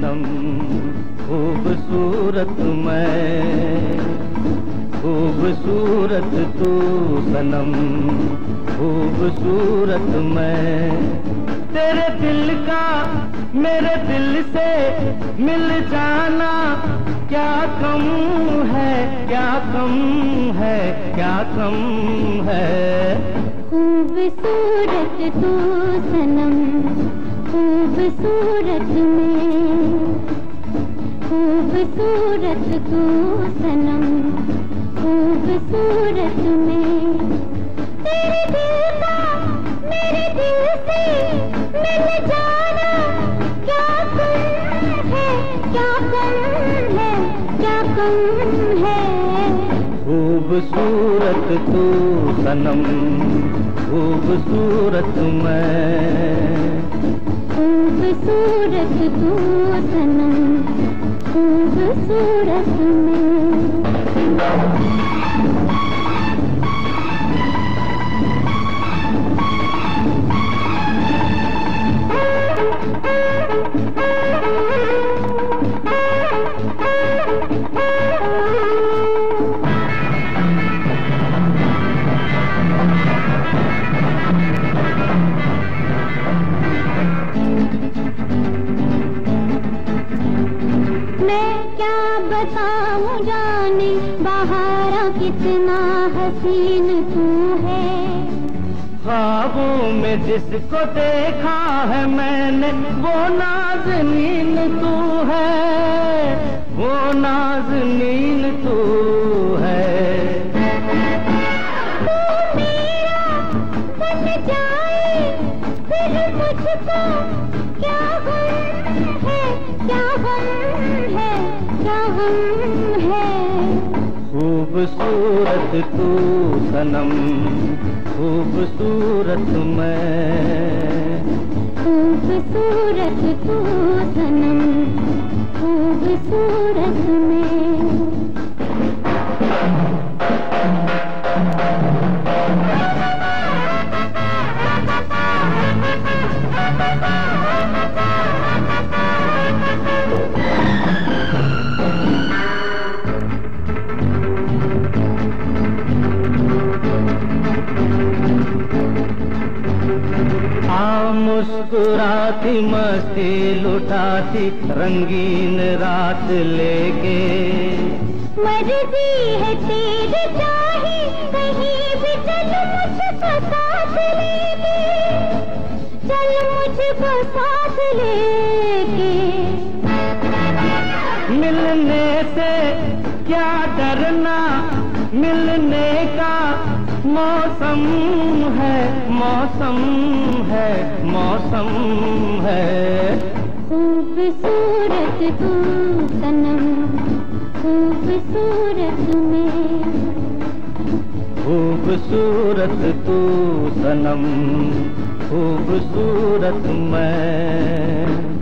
सनम, खूबसूरत मैं, खूबसूरत तू सनम, खूबसूरत मैं। तेरे दिल का मेरे दिल से मिल जाना क्या कम है, क्या कम है, क्या कम है। खूबसूरत तू सनम, खूबसूरत मैं, खूबसूरत तू सनम, खूबसूरत मैं। तेरे दिल का मेरे दिल से मिल जाना क्या कम है, क्या कम है, क्या कम है। खूबसूरत तू सनम, खूबसूरत मैं, खूबसूरत तू सनम, खूबसूरत मैं। मैं क्या बताऊं जाने बहारा कितना हसीन तू है। ख्वाबों में जिसको देखा है मैंने वो नाज़नीन तू है, वो नाज़नीन तू है। तू मेरा बन जाए फिर मुझको क्या गम है, क्या गम है, क्या गम है। खूबसूरत तू सनम, खूबसूरत मैं, खूबसूरत तू सनम, खूबसूरत मैं। मुस्कुराती मस्ती लुटाती रंगीन रात लेके। मर्जी है तेरी चाहे कहीं भी चल मुझको साथ लेके, चल मुझको साथ लेके। मिलने से क्या डरना, मिलने का मौसम है, मौसम है, मौसम है। खूबसूरत तू सनम, खूबसूरत मैं, खूबसूरत तू सनम, खूबसूरत मैं।